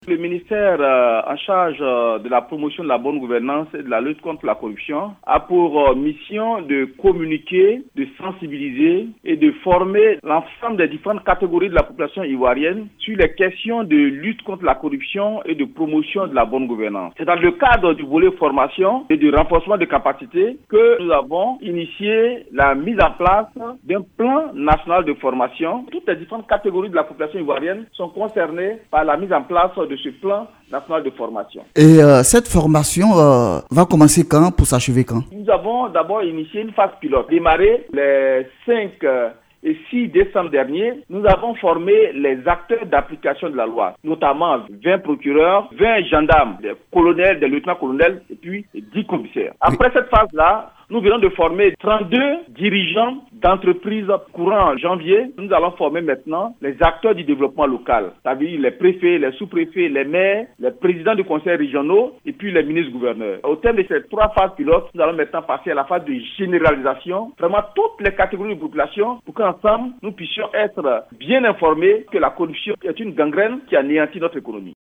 Le ministère en charge de la promotion de la bonne gouvernance et de la lutte contre la corruption a pour mission de communiquer, de sensibiliser et de former l'ensemble des différentes catégories de la population ivoirienne sur les questions de lutte contre la corruption et de promotion de la bonne gouvernance. C'est dans le cadre du volet formation et du renforcement des capacités que nous avons initié la mise en place d'un plan national de formation. Toutes les différentes catégories de la population ivoirienne sont concernées par la mise en place de ce plan national de formation. Et cette formation va commencer quand pour s'achever quand? Nous avons d'abord initié une phase pilote. Démarré les 5 et 6 décembre dernier, nous avons formé les acteurs d'application de la loi, notamment 20 procureurs, 20 gendarmes, des colonels, des lieutenants-colonels et puis 10 commissaires. Après cette phase-là, nous venons de former 32 dirigeants d'entreprises courant janvier. Nous allons former maintenant les acteurs du développement local, c'est-à-dire les préfets, les sous-préfets, les maires, les présidents de conseils régionaux et puis les ministres-gouverneurs. Au terme de ces 3 phases pilotes, nous allons maintenant passer à la phase de généralisation, vraiment toutes les catégories de population pour qu'ensemble nous puissions être bien informés que la corruption est une gangrène qui anéantit notre économie.